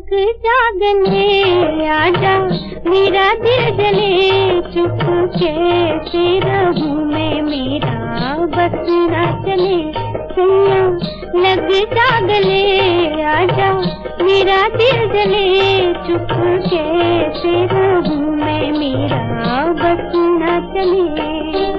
लग जागने आजा, मेरा दिल जले चुपके से रहूं मैं, मेरा बस ना चले सैया। लग जागने आजा, मेरा दिल जले चुपके से रहूं मैं, मेरा बस ना चले।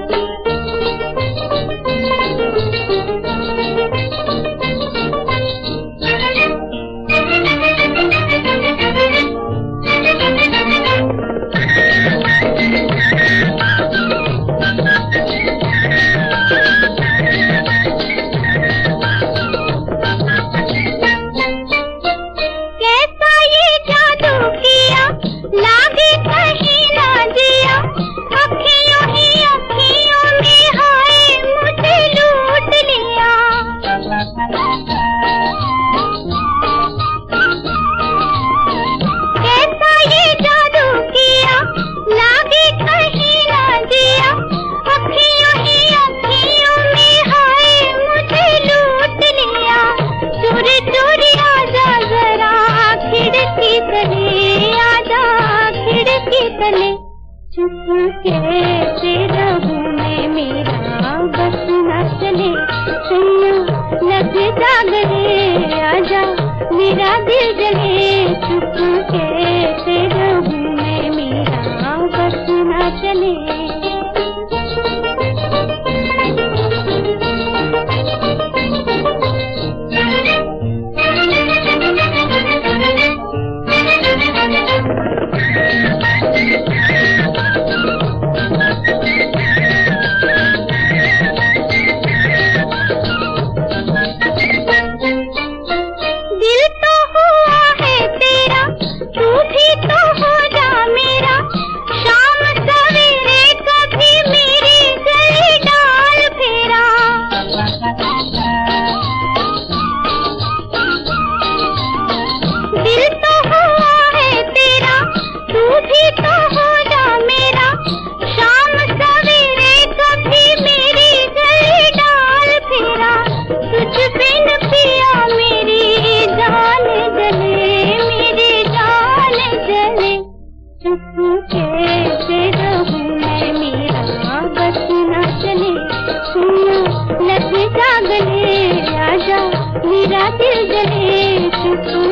लागे कहीं ना जिया, अखियों ही अखियों में हाय मुझे लूट लिया। कैसा ये जादू किया, लागे कहीं ना जिया, अखियों ही अखियों में हाय मुझे लूट लिया। चोरी चोरी आजा जरा खिड़की तले, तले चुपके से रहूं मैं, मेरा बस ना चले सैया। लग जागने आजा, मेरा दिल जले चुपके से रहूं मैं, मेरा बस ना चले। चुपके से रहूं मैं, मेरा बस ना चले सैया। लग जागने आजा, मेरा दिल जले चुपके